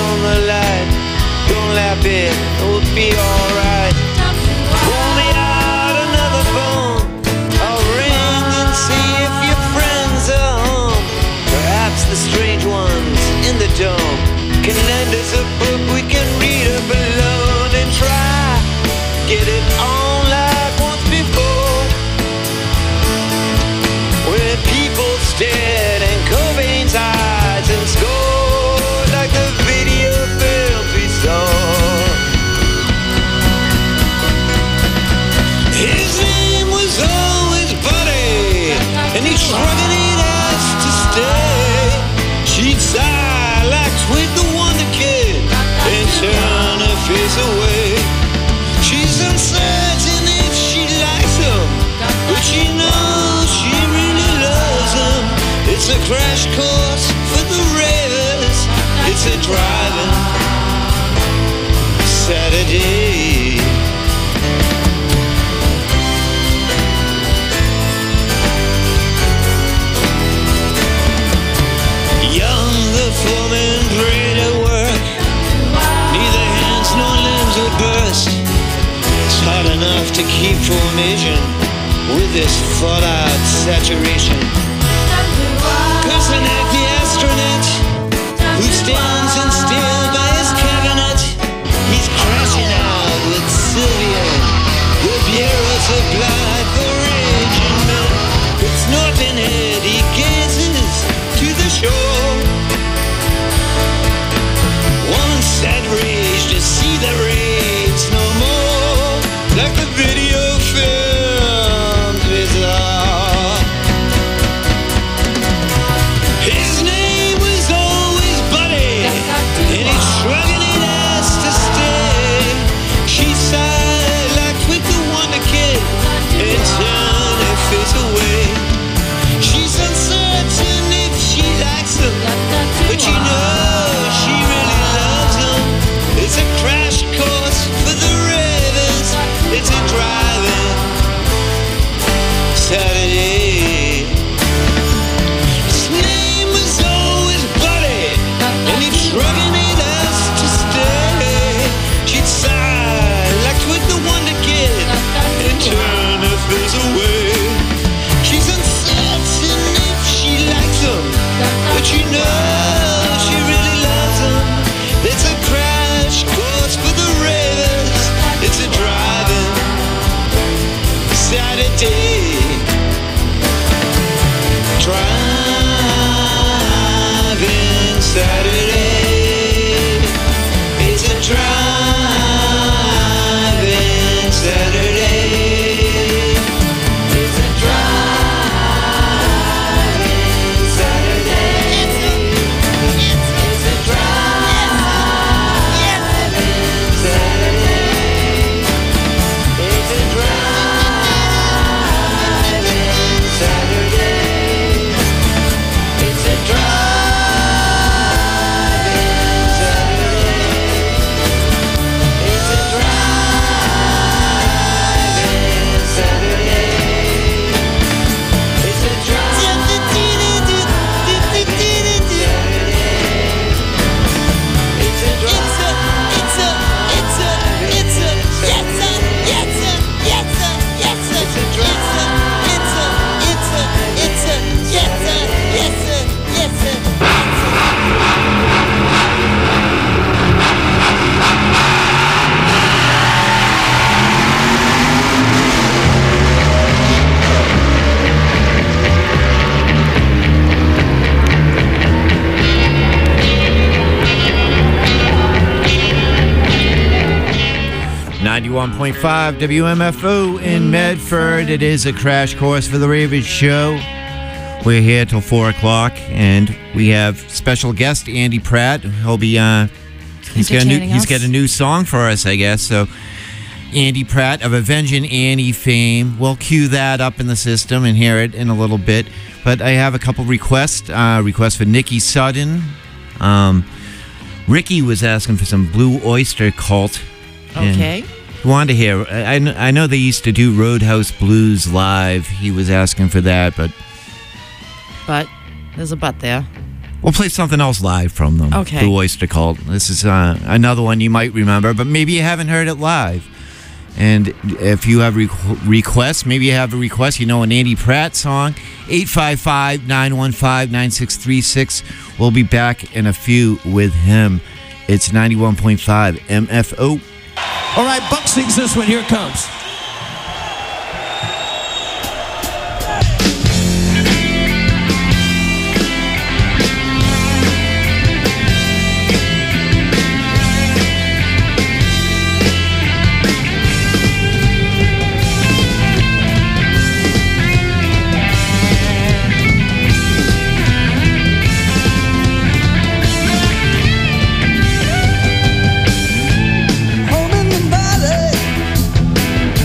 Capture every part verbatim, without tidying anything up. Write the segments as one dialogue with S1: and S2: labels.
S1: on the light. Don't laugh it, it'll be alright. Pull me out another phone. I'll ring and see if your friends are home. Perhaps the strange ones in the dome can lend us a book we can read up alone and try get it on like once before, where people stared and Cobain's eyes and scored like the video film we saw. His name was always Buddy, and he shrugged it ass to stay. She'd sigh like Twig the Wonder Kid and turn her face away. She's uncertain if she likes him, but she knows she really loves him. It's a crash course for the ravers. It's a driving Saturday. Young, the foreman prayed at work. Neither hands nor limbs would burst. It's hard enough to keep formation with this fallout saturation. Kusanek, the astronaut, who stands in still by his cabinet, he's crashing out with Sylvia, the bureau supplied for raging men. It's northern head, he gazes to the shore. One sad rage to see the raids no more, like the video films we saw. His name was always Buddy, and he's shrugging it ass to stay. She sighed like Twig the Wonder Kid and turned her face away. She's uncertain if she likes him, but you know she really loves him. It's a crash course for the ravers. It's a driving Saturday. His name was always Buddy, and he'd shrugging it ass to stay. She'd sigh like Twig the Wonder Kid and turn her face away. She's uncertain if she likes him, but you know she really loves him. It's a crash course for the ravers. It's a driving Saturday. Driving Saturday. It's a driving Saturday. It's a driving Saturday. It's a, it's, it's a driving Saturday. It's a driving Saturday. It's a driving Saturday. It's a driving Saturday. It's a driving It's a it's a it's a it's a yes sir yes sir yes sir yes sir it's a it's a it's a it's a yes sir yes sir yes sir.
S2: ninety-one point five W M F O in Medford. It is a crash course for the Ravens show. We're here till four o'clock, and we have special guest Andy Pratt. He'll be uh, he's got a new he's got a new song for us, I guess. So Andy Pratt of Avenging Annie fame. We'll cue that up in the system and hear it in a little bit. But I have a couple requests. Uh, requests for Nikki Sudden. Um, Ricky was asking for some Blue Oyster Cult.
S3: Okay.
S2: He wanted to hear. I, I know they used to do Roadhouse Blues live. He was asking for that, but
S3: But there's a but there.
S2: We'll play something else live from them.
S3: Okay.
S2: The Oyster Cult. This is uh, another one you might remember, but maybe you haven't heard it live. And if you have re- requests, maybe you have a request, you know, an Andy Pratt song, eight five five, nine one five, nine six three six. We'll be back in a few with him. It's ninety-one point five M F O.
S4: All right, Buck sings this one. Here it comes.
S1: Home in the valley,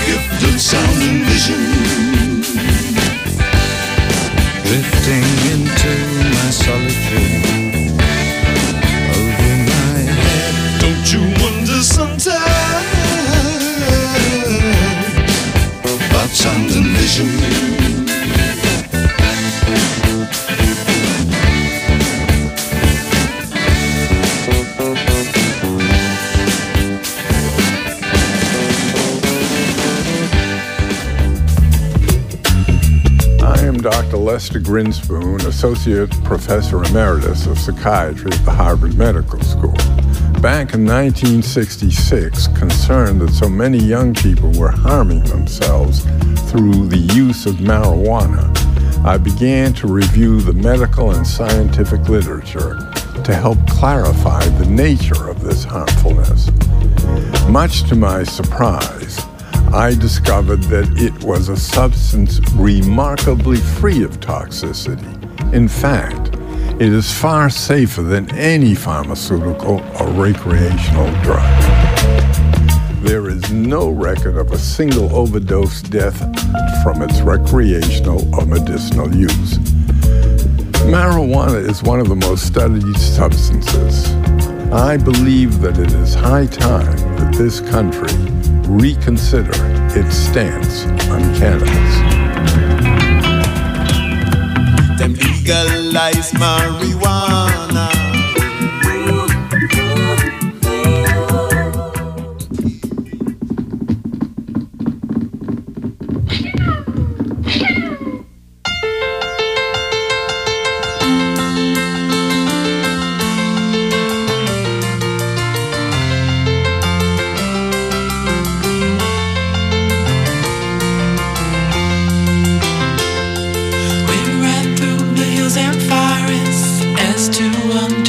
S1: gift of sound and vision, drifting into my solitude. Over my head, don't you wonder sometimes about sound and vision?
S3: Doctor Lester Grinspoon, Associate Professor Emeritus of Psychiatry at the Harvard Medical School. Back in nineteen sixty-six, concerned that so many young people were harming themselves through the use of marijuana, I began to review the medical and scientific literature to help clarify the nature of this harmfulness. Much to my surprise, I discovered that it was a substance remarkably free of toxicity. In fact, it is far safer than any pharmaceutical or recreational drug. There is no record of a single overdose death from its recreational or medicinal use. Marijuana is one of the most studied substances. I believe that it is high time that this country reconsider its stance on cannabis.
S1: Them legalize marijuana.
S5: We ran through the hills and forests as two unknown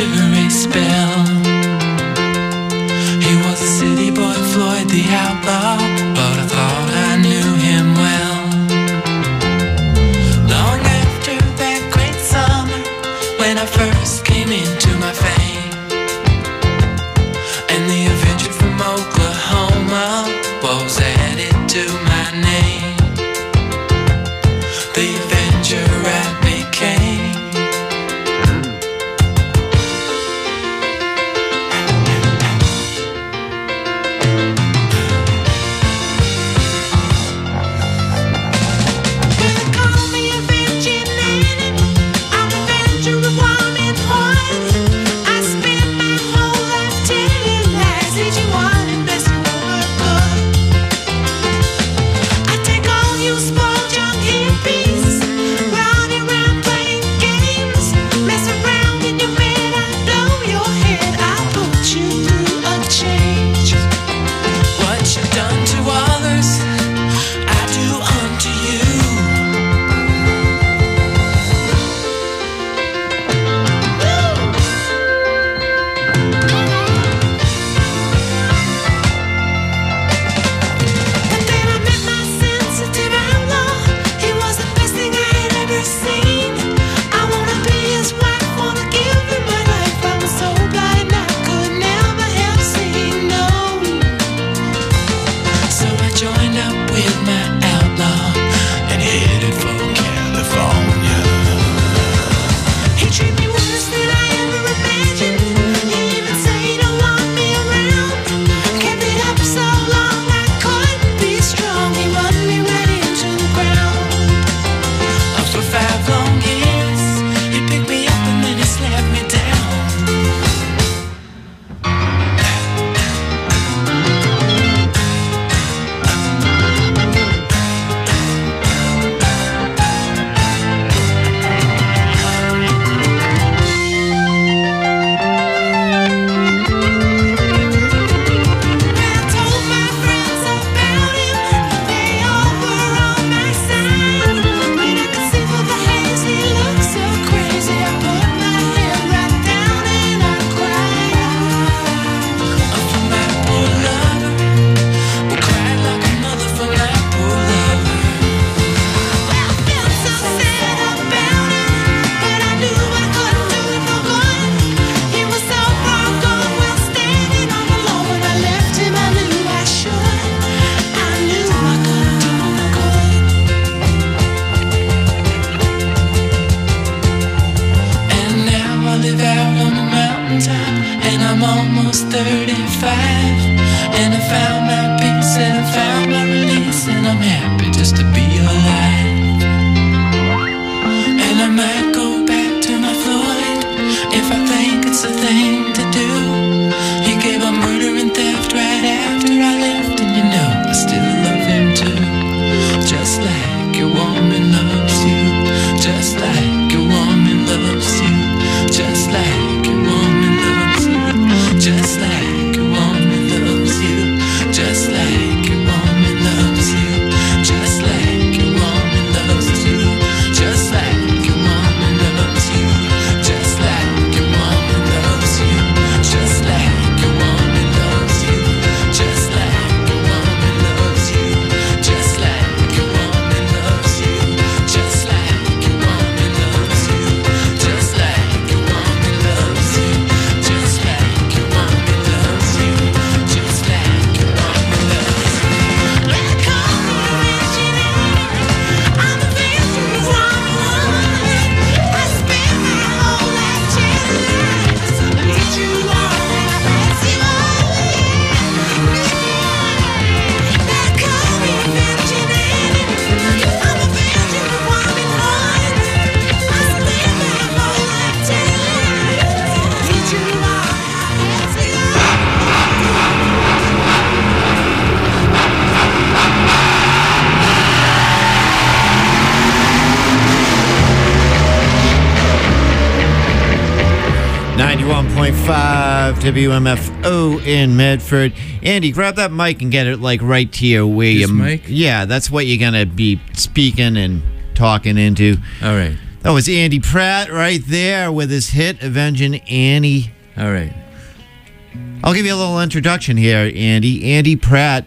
S2: point five W M F O in Medford. Andy, grab that mic and get it like right to you where
S5: This
S2: you.
S5: mic?
S2: Yeah, that's what you're gonna be speaking and talking into.
S5: All right.
S2: That was Andy Pratt right there with his hit "Avenging Annie."
S5: All right.
S2: I'll give you a little introduction here, Andy. Andy Pratt,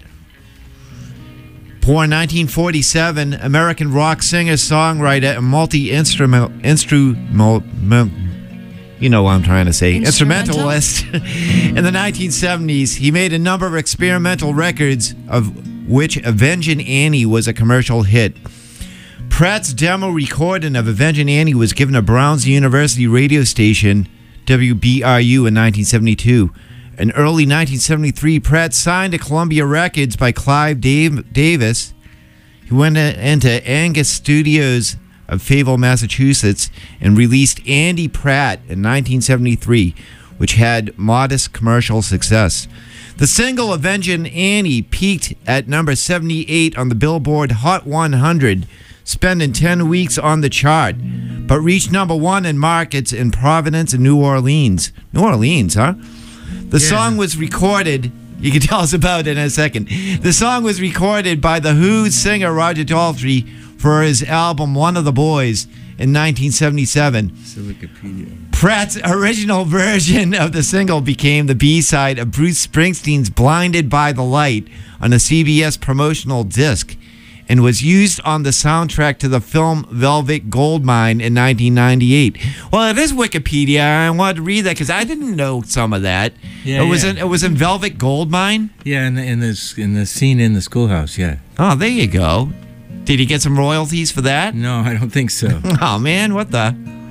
S2: born nineteen forty-seven, American rock singer, songwriter, and multi-instrumental, instrumental, you know what I'm trying to say,
S6: Instrumental?
S2: instrumentalist. In the nineteen seventies, he made a number of experimental records, of which "Avenging Annie" was a commercial hit. Pratt's demo recording of "Avenging Annie" was given to Browns University radio station W B R U in nineteen seventy-two. In early nineteen seventy-three, Pratt signed to Columbia Records by Clive Dave- Davis. He went into Angus Studios of Fayetteville, Massachusetts, and released Andy Pratt in nineteen seventy-three, which had modest commercial success. The single "Avenging Annie" peaked at number seventy-eight on the Billboard Hot one hundred, spending ten weeks on the chart, but reached number one in markets in Providence and New Orleans. New Orleans, huh? The
S5: Yeah.
S2: song was recorded, you can tell us about it in a second. The song was recorded by The Who's singer Roger Daltrey for his album One of the Boys in nineteen seventy-seven.
S5: It's a Wikipedia.
S2: Pratt's original version of the single became the B-side of Bruce Springsteen's Blinded by the Light on a C B S promotional disc, and was used on the soundtrack to the film Velvet Goldmine in nineteen ninety-eight. Well, it is Wikipedia. I wanted to read that because I didn't know some of that.
S5: Yeah,
S2: it was
S5: yeah.
S2: in it was in Velvet Goldmine.
S5: Yeah, in the, in this in the scene in the schoolhouse. Yeah.
S2: Oh, there you go. Did he get some royalties for that?
S5: No, I don't think so.
S2: Oh man, what the?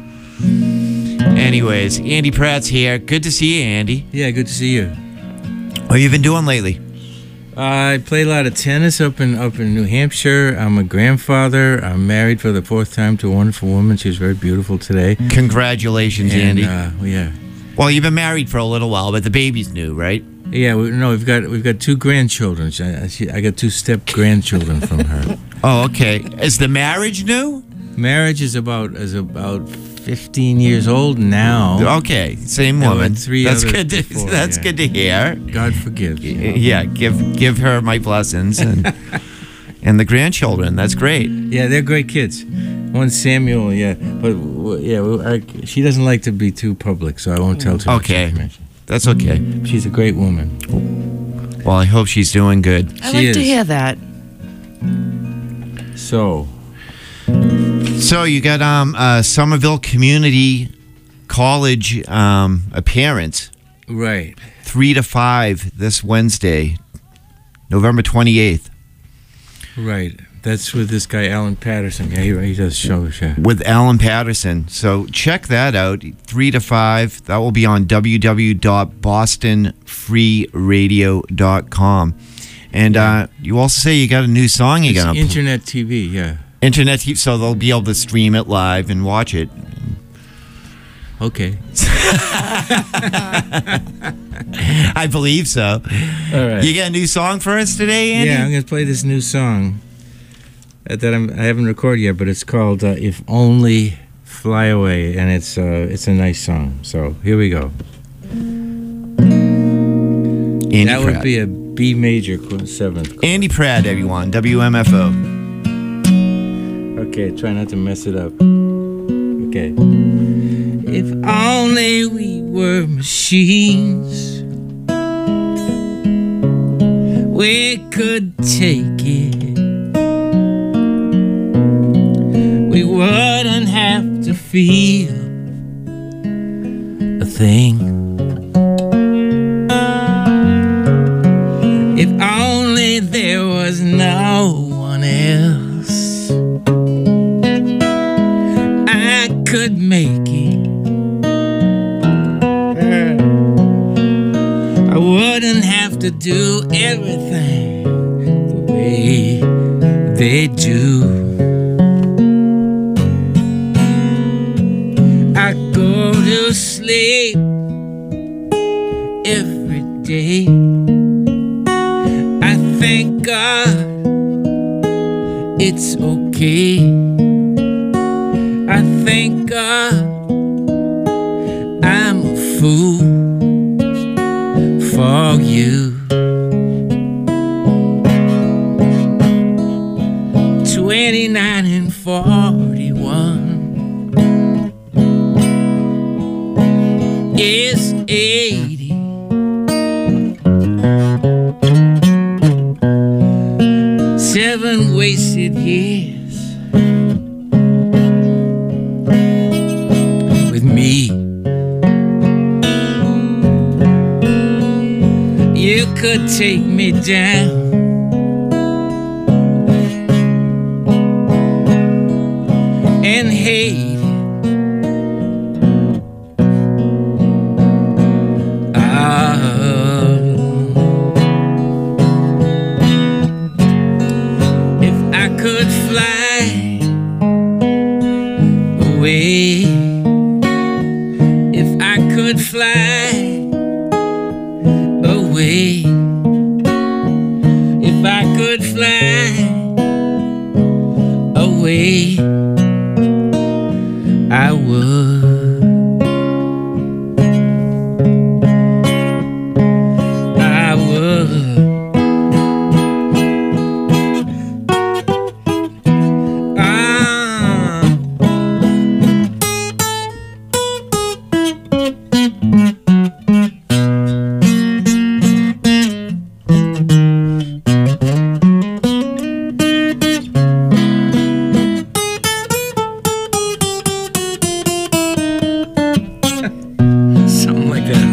S2: Anyways, Andy Pratt's here. Good to see you, Andy.
S5: Yeah, good to see you.
S2: What have you been doing lately?
S5: I play a lot of tennis up in up in New Hampshire. I'm a grandfather. I'm married for the fourth time to a wonderful woman. She was very beautiful today.
S2: Congratulations,
S5: And,
S2: Andy.
S5: uh, yeah,
S2: Well, you've been married for a little while, but the baby's new, right?
S5: yeah. We, no, we've got we've got two grandchildren. She, I, she, I got two step grandchildren from her.
S2: Oh, okay. Is the marriage new?
S5: Marriage is about is about fifteen years old now.
S2: Okay, same
S5: Yeah,
S2: woman.
S5: with three
S2: that's
S5: others
S2: good. To,
S5: before,
S2: that's
S5: yeah.
S2: good to hear.
S5: God forgives.
S2: Yeah, give give her my blessings and and the grandchildren. That's great.
S5: Yeah, they're great kids. One Samuel, yeah, but w- yeah, w- I, she doesn't like to be too public, so I won't tell too much
S2: Okay.
S5: information.
S2: That's okay.
S5: She's a great woman.
S2: Well, I hope she's doing good.
S6: I
S5: She
S6: like to
S5: is.
S6: hear that.
S5: So,
S2: So you got um uh, Somerville Community College um appearance
S5: right.
S2: three to five this Wednesday, November twenty eighth.
S5: Right. That's with this guy, Alan Patterson. Yeah, he, he does shows, yeah.
S2: With Alan Patterson. So check that out, three to five. That will be on w w w dot boston free radio dot com. And uh, you also say you got a new song you're
S5: It's
S2: going to
S5: internet T V, yeah.
S2: Internet T V, so they'll be able to stream it live and watch it.
S5: Okay.
S2: I believe so.
S5: All right.
S2: You got a new song for us today, Andy?
S5: Yeah, I'm going to play this new song uh, that I'm, I haven't recorded yet, but it's called uh, If Only Fly Away, and it's uh, it's a nice song. So here we go.
S2: Andy
S5: that
S2: Pratt.
S5: would be a B major qu- seventh. chord.
S2: Andy Pratt, everyone. W M F O.
S5: Okay, try not to mess it up. Okay. If only we were machines, we could take it. We wouldn't have to feel a thing. If only there was no one else, I could make it. I wouldn't have to do everything the way they do. I go to sleep every day. I thank God it's okay. I thank God I'm a fool. for you. Twenty-nine and forty-one is eighty. Seven wasted years with me. You could take me down and hate it. Oh, if I could fly away, if I could fly away, if I could fly away, I would. I would. Ah. Something like that.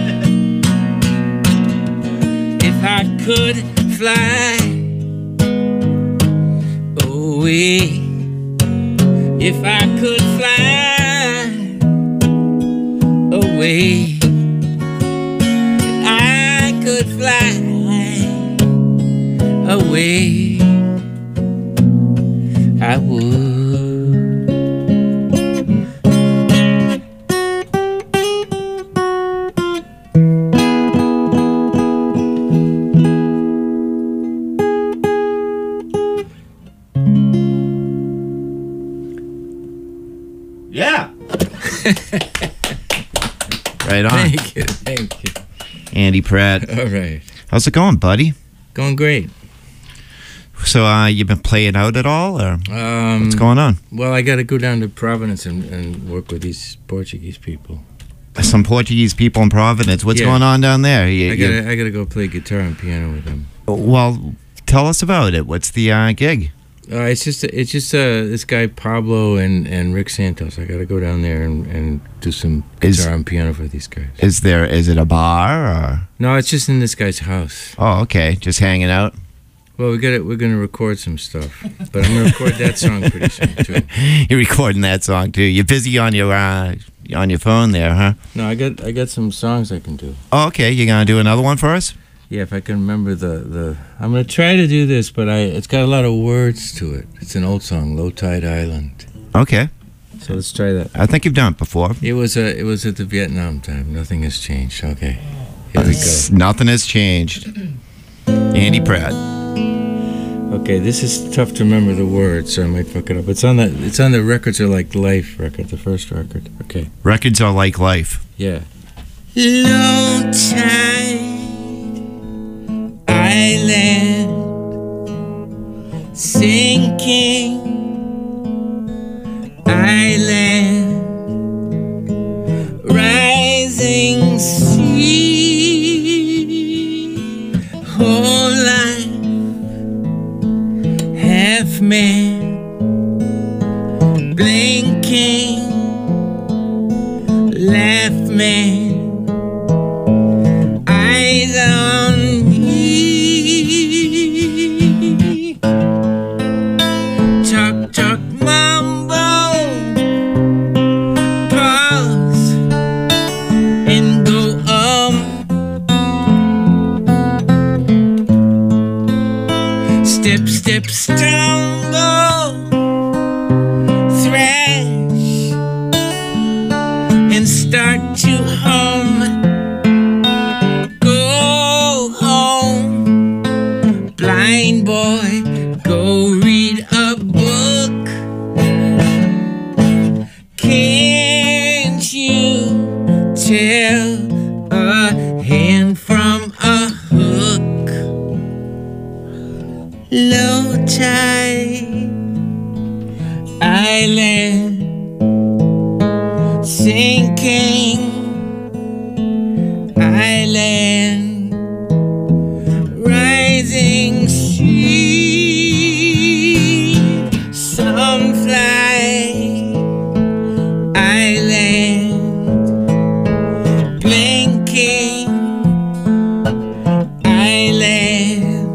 S5: If I could fly away, if I could fly away, I could fly away, I would.
S2: Yeah. Right on.
S5: Thank you, thank you.
S2: Andy Pratt.
S5: All right.
S2: How's it going, buddy?
S5: Going great.
S2: So, uh, you been playing out at all, or
S5: Um,
S2: what's going on?
S5: Well, I got to go down to Providence and, and work with these Portuguese people.
S2: Some Portuguese people in Providence. What's
S5: Yeah.
S2: going on down there? You-
S5: I
S2: you-
S5: gotta, I gotta go play guitar and piano with them.
S2: well, tell us about it. What's the uh, gig?
S5: Uh, it's just, it's just uh, this guy Pablo and, and Rick Santos. I gotta go down there and, and do some
S2: Is-
S5: guitar and piano for these guys.
S2: Is there? Is it a bar or?
S5: No, it's just in this guy's house.
S2: Oh, okay. Just hanging out.
S5: Well, we got to we're gonna record some stuff, but I'm gonna record that song pretty soon too.
S2: You're recording that song too. You're busy on your uh, on your phone there, huh?
S5: No, I got I got some songs I can do.
S2: Oh, okay. You gonna do another one for us?
S5: Yeah, if I can remember the, the I'm gonna try to do this, but I it's got a lot of words to it. It's an old song, Low Tide Island.
S2: Okay.
S5: So let's try that.
S2: I think you've done it before.
S5: It was a it was at the Vietnam time. Nothing has changed. Okay, here we go.
S2: Nothing has changed. Andy Pratt.
S5: Okay, this is tough to remember the words, so I might fuck it up. It's on the it's on the Records Are Like Life record, the first record. Okay,
S2: Records are like life.
S5: yeah. Low tide island sinking island rising sea whole life half man blinking laugh man eyes on me talk talk mumbo pause and go um step step stumble thrash and start to hum go home blind boy go read a book can't you tell a hand from a tide island sinking island rising sea some fly island blinking island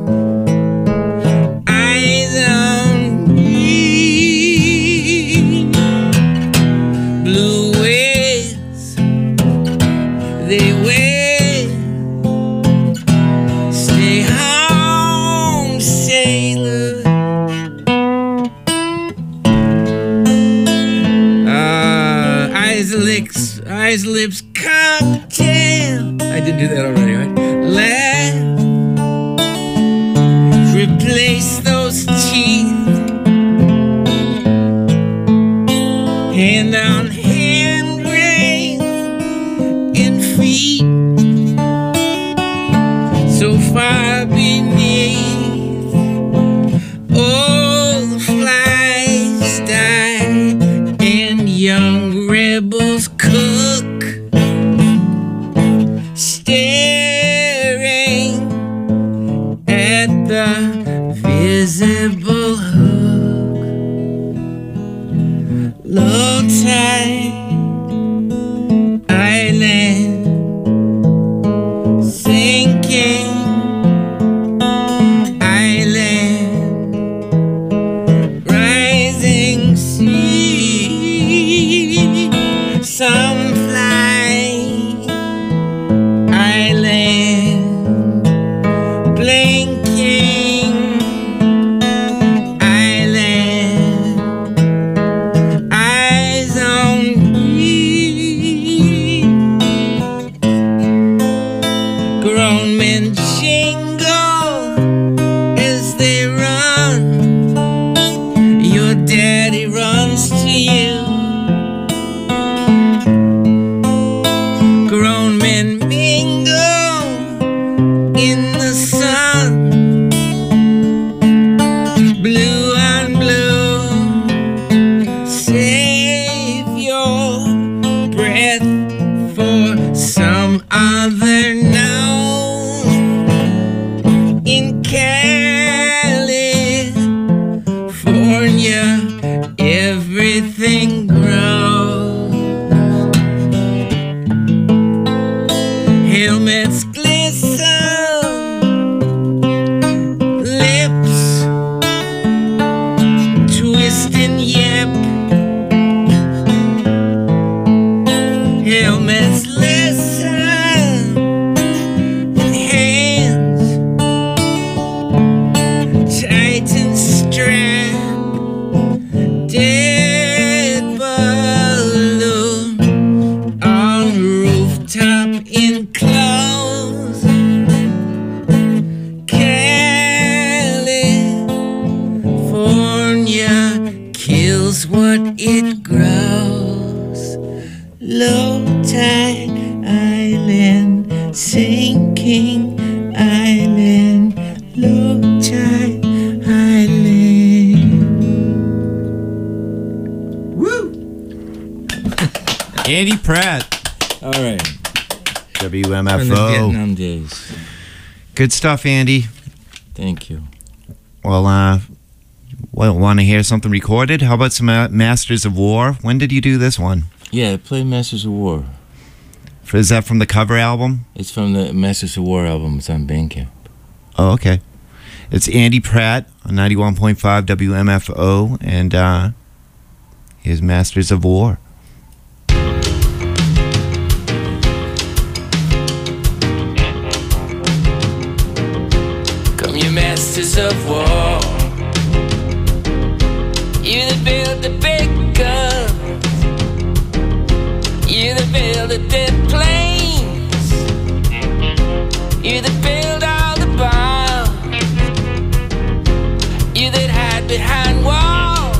S5: eyes on me blue waves they wait stay home sailor uh, eyes licks eyes lips cocktail I didn't do that already right laugh replace those teeth hand on hand grave in feet so far beneath old flies die and young rebels cook staring at the visible hook low tide island sinking island rising sea some fly island blinking island eyes on me grown men jingle as they run your daddy runs to you grown men mingle in the sun blue on blue save your breath for some other now in California everything grows helmets glisten lips twist and yip helmets listen hands tighten strap dead balloon on rooftop enclosed California kills what it grows low tide island sinking island low tide island woo
S2: Andy Pratt,
S5: all right
S2: W M
S5: from
S2: F
S5: the
S2: O.
S5: Vietnam days
S2: Good stuff, Andy.
S5: thank you
S2: Well, uh, well, want to hear something recorded? How about some uh, Masters of War? When did you do this one?
S5: yeah play Masters of War
S2: For- Is that from the cover album?
S5: it's from the Masters of War album it's on Bandcamp
S2: Oh, okay. It's Andy Pratt on ninety-one point five W M F O, and uh, here's Masters of War.
S5: Come, you masters of war. You that build the big guns. You that build the dead planes. You that build all the bombs. You that hide behind walls.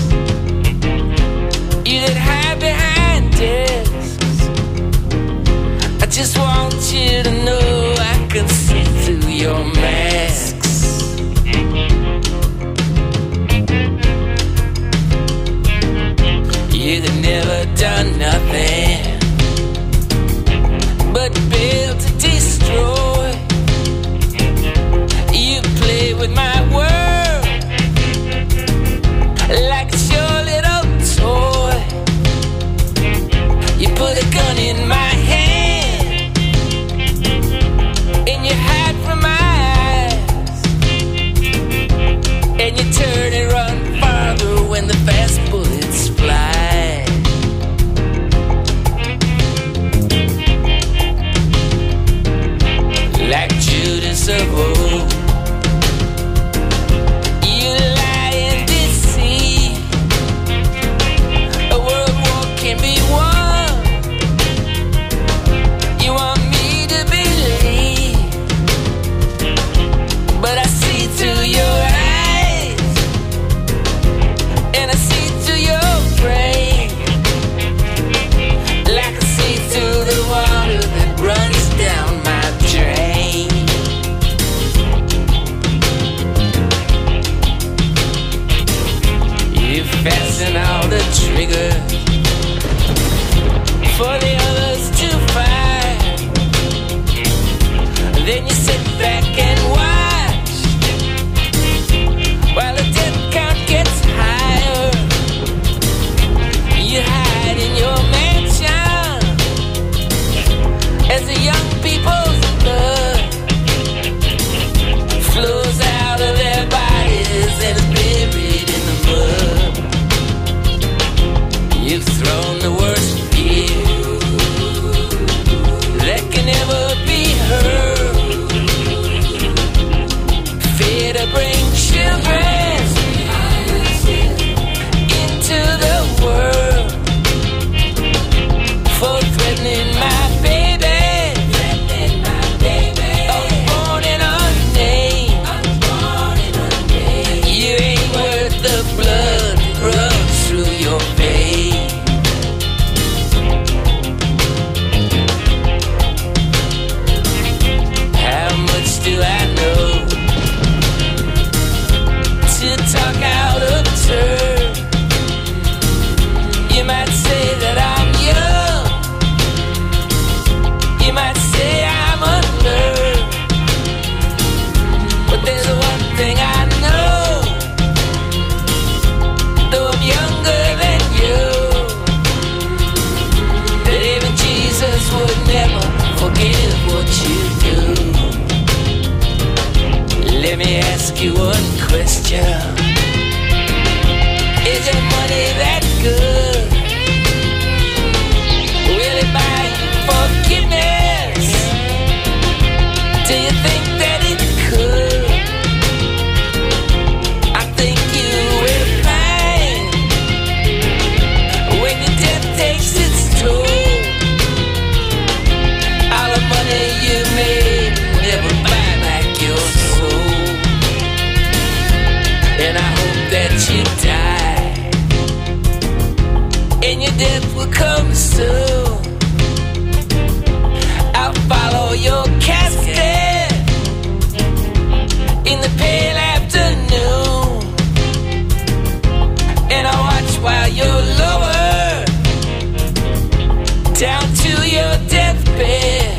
S5: You that hide behind desks. I just want you to know I can see through your masks.
S6: done nothing but build to destroy. You play with my world like it's your little toy. You put a gun in my hand and you hide from my eyes, and you turn and run farther when the fast bullets fly. Like Judas of old, you lie and deceive. A world war can be won. You want me to believe, but I see through your eyes, and I see through your brain, like I see through the water that runs down my drain. You fasten all the triggers for the others to fire. Then you sit back and watch while the death count gets higher. You hide in your mansion as the young people's blood flows out of their bodies and is buried in the mud. You've thrown the worst fear that can never be heard. Fear to bring children into the world, for threatening my baby, unborn and unnamed. You ain't worth the blood that runs through your veins. How much do I know to talk out of turn? You might say that I'm young, you might say I'm unlearned, but there's one thing I know, though I'm younger than you, that even Jesus would never forgive what you do. Let me ask you one question. Is your money that good? Will it buy you forgiveness? Do you think that it could? I think you will find when your death takes its toll, all the money you made will never buy back your soul. And I hope that you die, and your death will come soon. I'll follow your casket in the pale afternoon, and I'll watch while you're lowered down to your deathbed,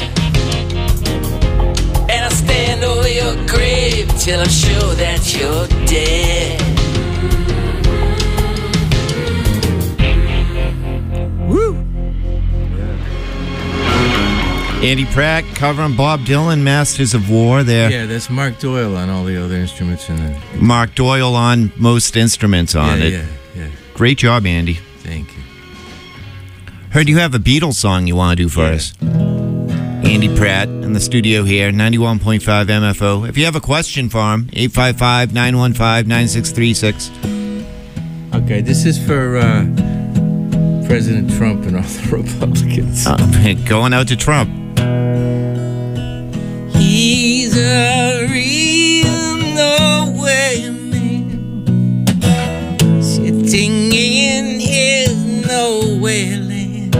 S6: and I'll stand over your grave till I'm sure that you're dead.
S2: Andy Pratt covering Bob Dylan, Masters of War there.
S5: Yeah, that's Mark Doyle on all the other instruments in it.
S2: Mark Doyle on most instruments on
S5: yeah,
S2: it.
S5: Yeah, yeah.
S2: Great job, Andy.
S5: Thank you.
S2: Heard you have a Beatles song you want to do for
S5: Yeah.
S2: us. Andy Pratt in the studio here, ninety-one point five M F O. If you have a question for him, eight five five, nine one five, nine six three six.
S5: Okay, this is for uh, President Trump and all the Republicans.
S2: Uh, going out to Trump.
S6: He's a real nowhere man, sitting in his nowhere land,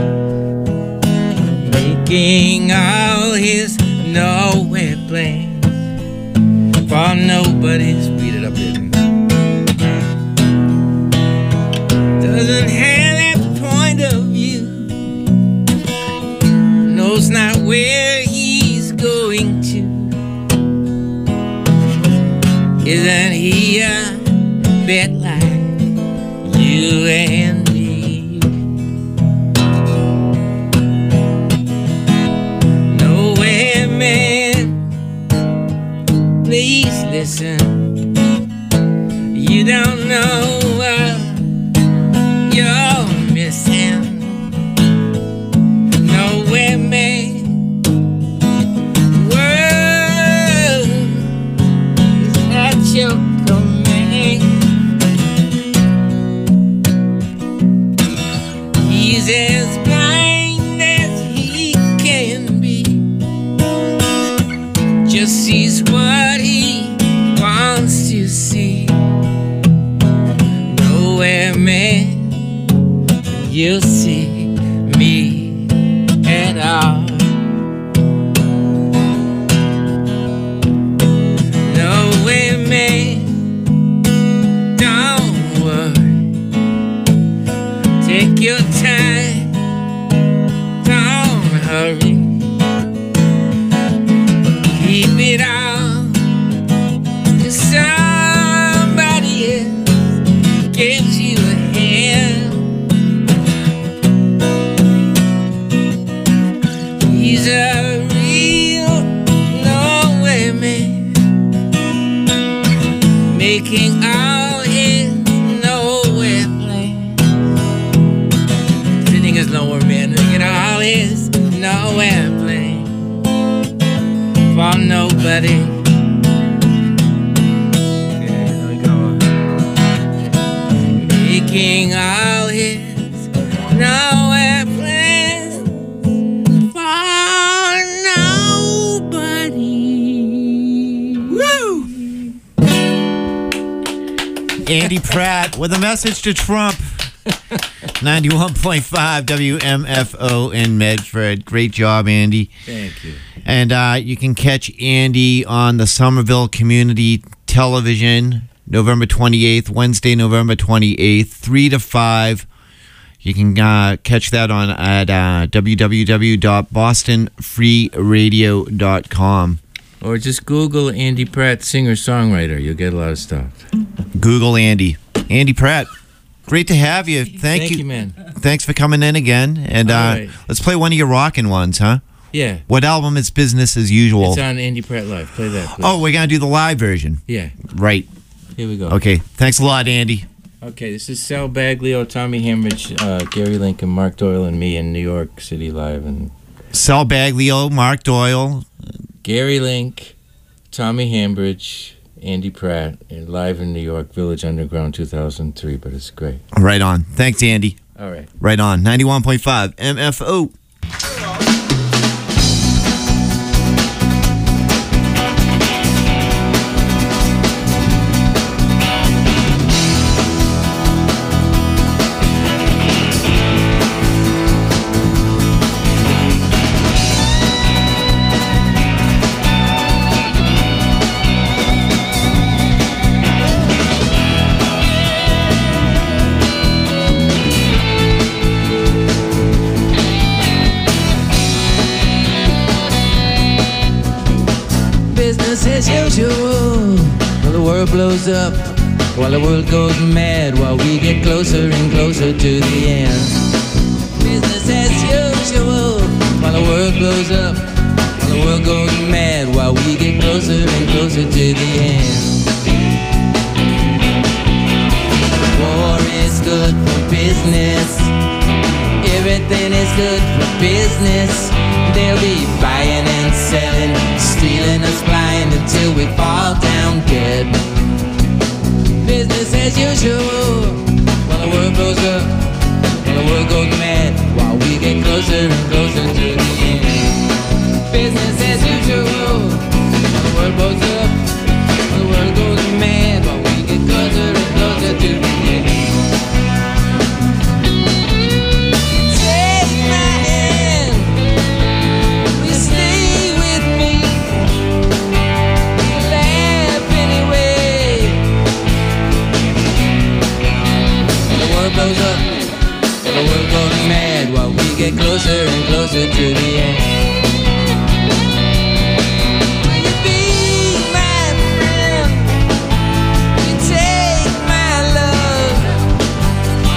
S6: making all his nowhere plans for nobody. Speed it up, baby. Doesn't have that point of view. you and me. Nowhere, man, please listen. You don't know what you're missing. Nowhere, man, world is at your command. He's as blind as he can be, just sees what he wants to see. Nowhere, man, you'll see me at all. Nowhere, man, don't worry. Take your time, don't hurry. Keep it all to somebody else gives you a hand. He's a real nowhere man, making all his nowhere plans. Sitting as nowhere man, making all his nowhere plans for nobody. Okay, there we go. Making all his nowhere plans for nobody. Woo!
S2: Andy Pratt with a message to Trump. ninety-one point five W M F O in Medford. Great job, Andy.
S5: Thank you.
S2: And uh, you can catch Andy on the Somerville Community Television November twenty-eighth, Wednesday, November twenty-eighth, three to five. You can uh, catch that on at uh, w w w dot boston free radio dot com.
S5: Or just Google Andy Pratt, singer-songwriter. You'll get a lot of stuff.
S2: Google Andy. Andy Pratt. Great to have you. Thank,
S5: Thank
S2: you.
S5: you, man.
S2: Thanks for coming in again. And uh,
S5: All right.
S2: let's play one of your rockin' ones, huh?
S5: Yeah.
S2: What album is Business as Usual?
S5: It's on Andy Pratt Live. Play that, please.
S2: Oh, we're going to do the live version.
S5: Yeah.
S2: Right.
S5: Here we go.
S2: Okay. Thanks a lot, Andy.
S5: Okay, this is Sal Baglio, Tommy Hambridge, uh, Gary Lincoln, Mark Doyle, and me in New York City Live. And
S2: Sal Baglio, Mark Doyle.
S5: Gary Link, Tommy Hambridge, Andy Pratt, and live in New York, Village Underground two thousand three, but it's great.
S2: Right on. Thanks, Andy.
S5: All right.
S2: Right on. ninety-one point five M F O.
S6: Business as usual. Well, the world blows up while the world goes mad, while we get closer and closer to the end. Business as usual. While the world blows up, while the world goes mad, while we get closer and closer to the end. War is good for business. Everything is good for business. They'll be buying and selling, stealing us blind until we fall down dead. Business as usual. While the world blows up, while the world goes mad, while we get closer and closer to the end. Business as usual. While the world blows up, while the world goes mad, while we get closer and closer to the end. Take my hand, will you stay with me? Laugh anyway. The world blows up, the world goes mad, while we get closer and closer to the end. Will you be my friend? Will you take my love?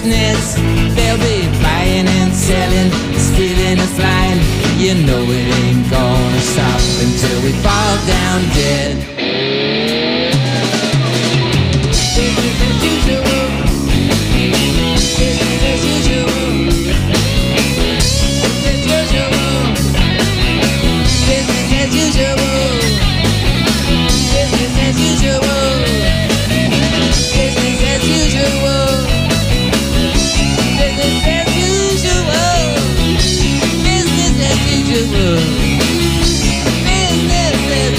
S6: business. They'll be buying and selling, stealing and flying. You know it ain't gonna stop until we fall down dead. Business as usual. Business as usual. Business as usual. Business as usual. Business as usual. Business as usual. Business as usual. Business as usual. Business as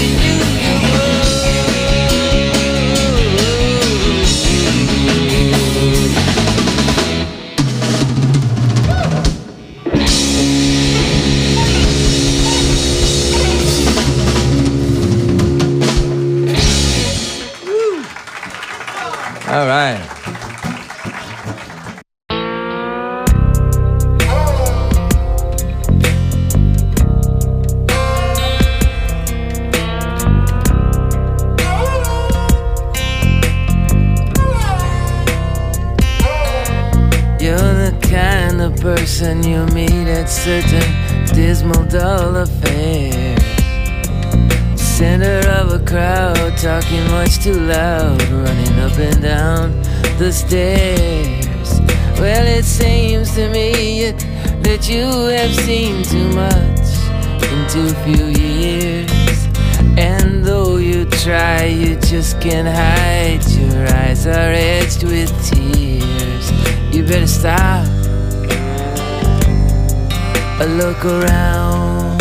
S6: All right. You're the kind of person you meet at certain dismal, dull affairs. Center of a crowd, talking much too loud, running up and down the stairs. Well, it seems to me that you have seen too much in too few years. And though you try, you just can't hide. Your eyes are edged with tears. You better stop, a look around.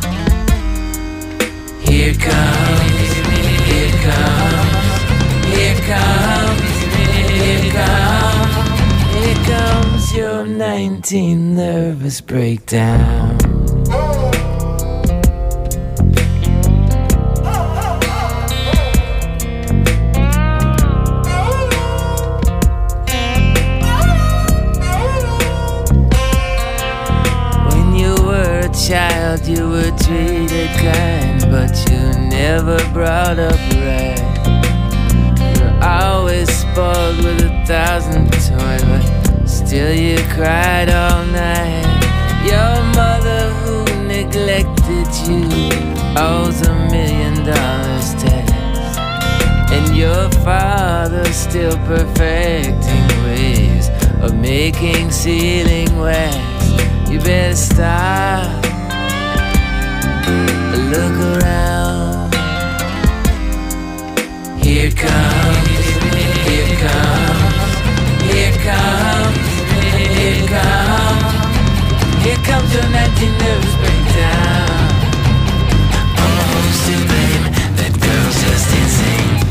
S6: Here comes, here comes, here comes, here comes, here comes your nineteen nervous breakdown. When you were a child, you were treated kind, but you never brought up right. You're always spoiled with a thousand toys, but still you cried all night. Your mother who neglected you owes a million dollars tax, and your father's still perfecting ways of making ceiling wax. You better stop, look around. Here comes, here comes, here comes, here comes, here comes your nineteen nervous breakdown. Oh, who's to blame? That girl's just insane.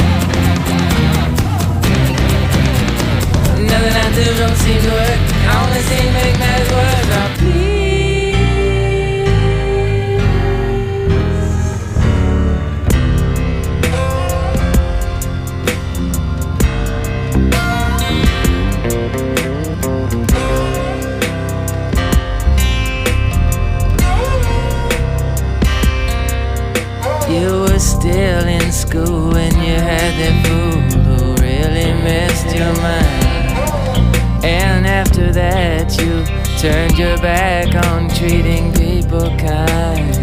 S6: Nothing I do don't seem to work. I only seem to make matters worse. Oh, please. You were still in school when you had that fool who really messed your mind. And after that you turned your back on treating people kind.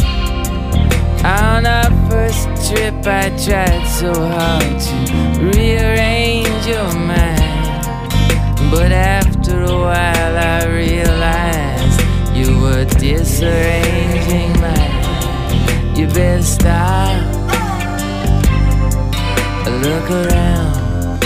S6: On our first trip I tried so hard to rearrange your mind, but after a while I realized you were disarranging mine. You better stop, look around.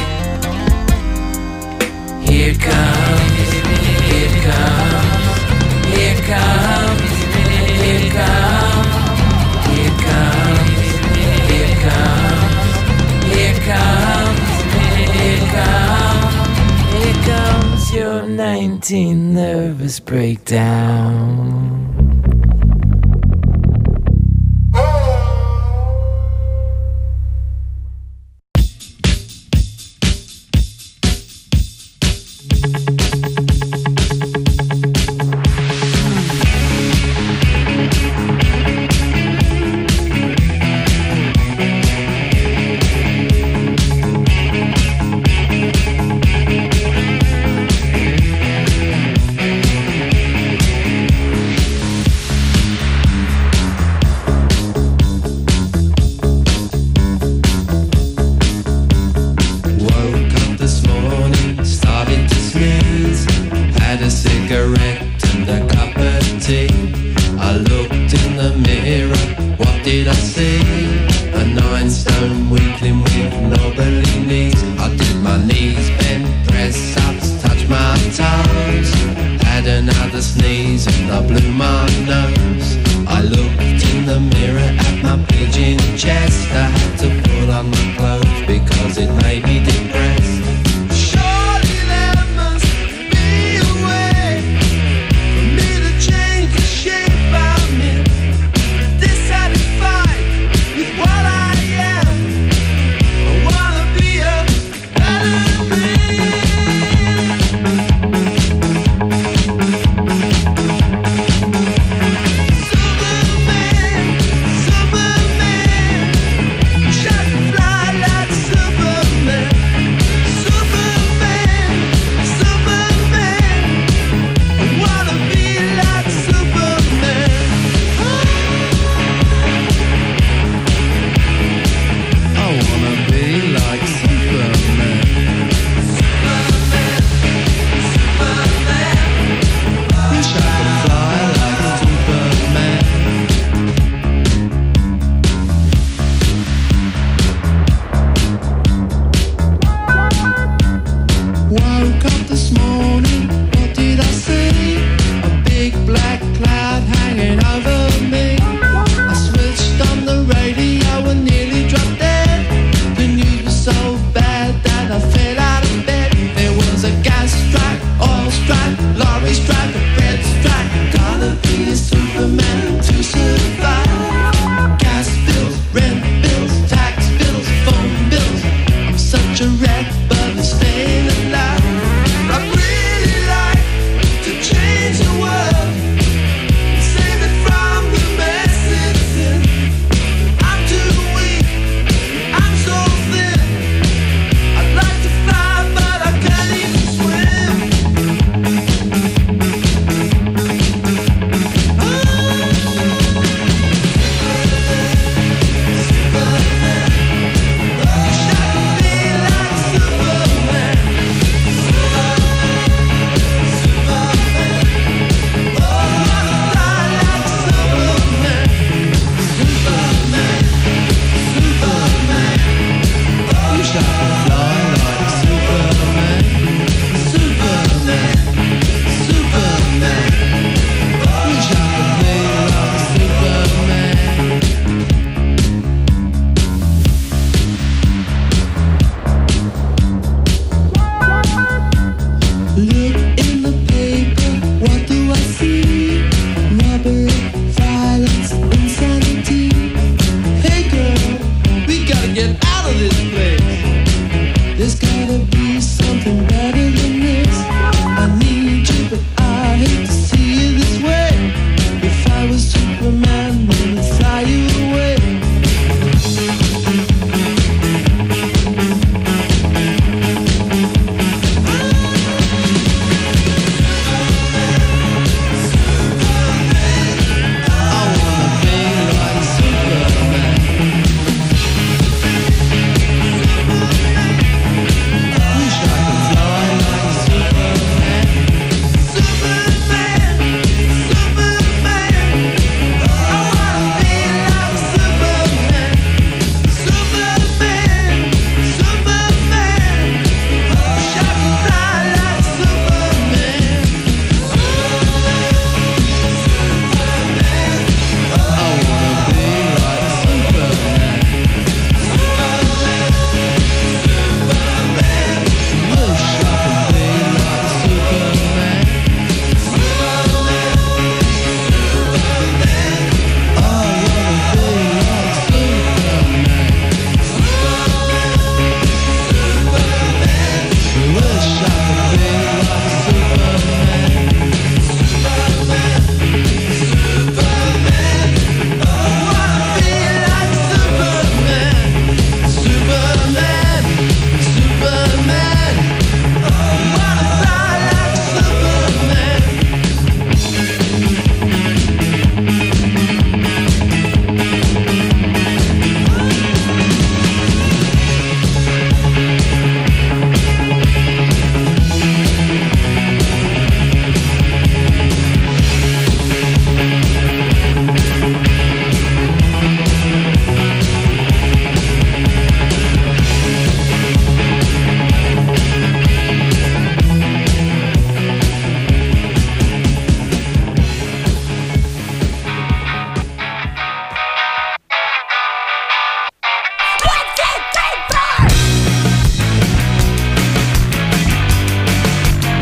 S6: Here comes, here comes, here comes, here comes, here comes, here comes, here comes, here comes, here comes your nineteen nervous breakdown. had another sneeze and I blew my nose. I looked in the mirror at my pigeon chest. I had to put on my clothes because it made me depressed. Surely there must be a way for me to change the shape I'm in. Dissatisfied with what I am, I wanna be a better man.
S1: Woke up this morning